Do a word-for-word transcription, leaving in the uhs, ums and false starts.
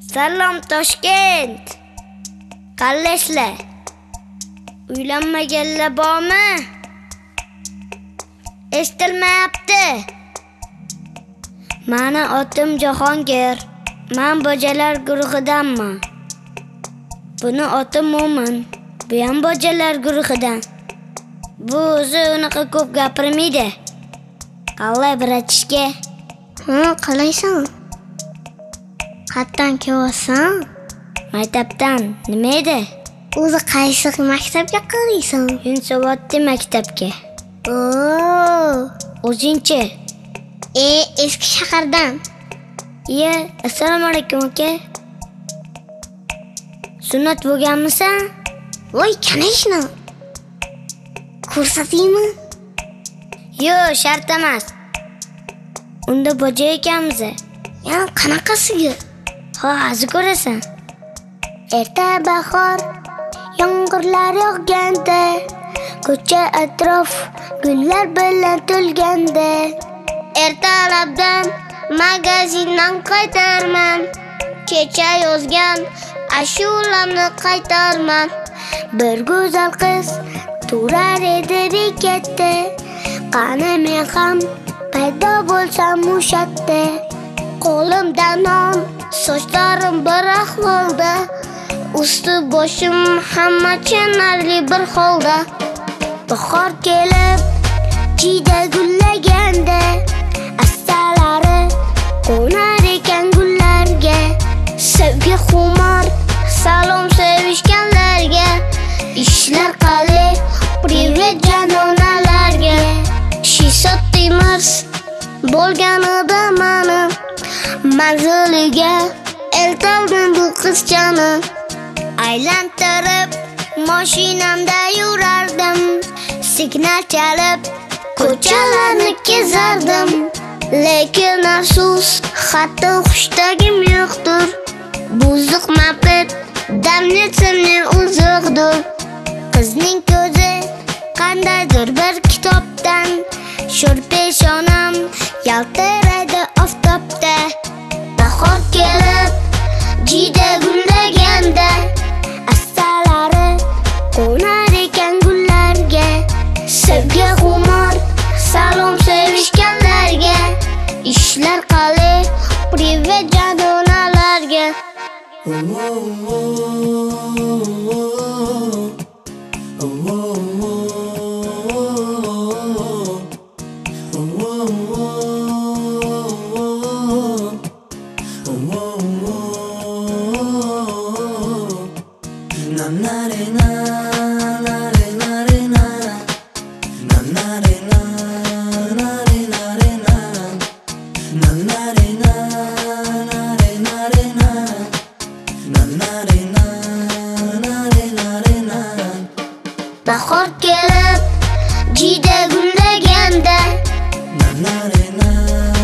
Salom Toshkent. Qallashlar. Uylanmaganlar bormi? Eshitilmayapti. Mani otim Jahongir. Men bojalar guruhidanman. Buni otim Mo'min. Bu ham bojalar guruhidan. Bu o'zi unaqa ko'p gapirmaydi. Qalay bratishka? Ha, qalaysan? Qayerdan kelyapsan? Maktabdan. Nima edi? O'zi qaysi maktabga qaraysan? Yunusobodda maktabga. Oo, O'zingchi? e, eski shahardan. Iye, assalomu alaykum aka. Sunnat bo'lganmisan? Voy, kanayshni. Ko'rsataymi? Yo, shart emas. Unda boja ekanmiz. Ya, qanaqasiga? Ha, hozir ko'rasan. Erta bahor, yomg'irlar yog'ganda, ko'cha atrof gullar bilan to'lganda, ertalabdan magazindan qaytarman, kecha yozgan ashulamni qaytarman. Bir go'zal qiz turar edi bekatda, qani men ham paydo bo'lsam o'shatda. Qo'limda non, sochlarim bir ahvolda, usti boshim hamma chanarli bir holda. Bahor kelib, jiyda gullaganda, astalari qo'nar ekan gullarga. Sevgi xumor, salom sevishganlarga, ishlar qalay, privet janonalarga. Shisot temir bo'lganida mani manziliga eltoldim bu qizchani. Aylantirib mashinamda yurardim, signal chalib ko'chalarni kezardim. Lekin afsus, hatto xushtagim yo'qdir. Buzuq mapet damletsimning uzuqdir. Qizning ko'zi qandaydir bir kitobdan, sho'r peshonam yaltiraydi oftobda. Bahor kelib, jiyda gullaganda, astalari qo'nar ekan gullarga. Sevgi xumor, salom sevishganlarga, ishlar qalay, privet janonalarga. Bahor kelib, jiyda gullaganda,